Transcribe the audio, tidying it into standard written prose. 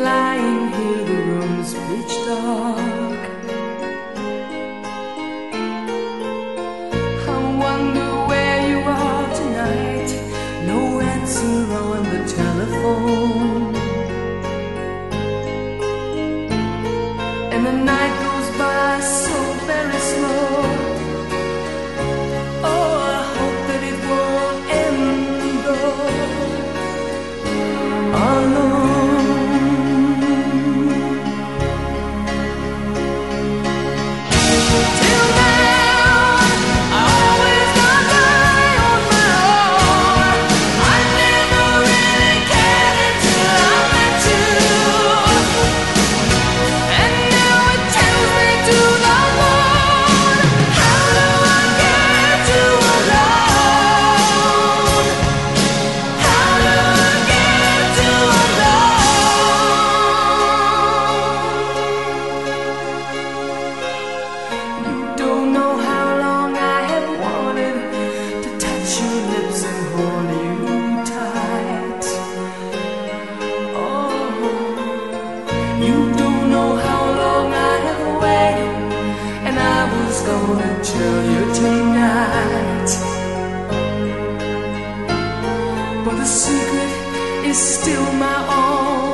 lying here, the room's pitch dark. I wonder where you are tonight. No answer on the telephone, and the night goes by so very slow. Oh, I hope that it won't end though. Till now, I always got by on my own. I never really cared until I met you, and now it tells me to the moon. How do I get you alone? How do I get you alone? You don't know how long I have wanted to touch your lips and hold you tight. Oh, you don't know how long I have waited, and I was gonna tell you tonight. But the secret is still my own.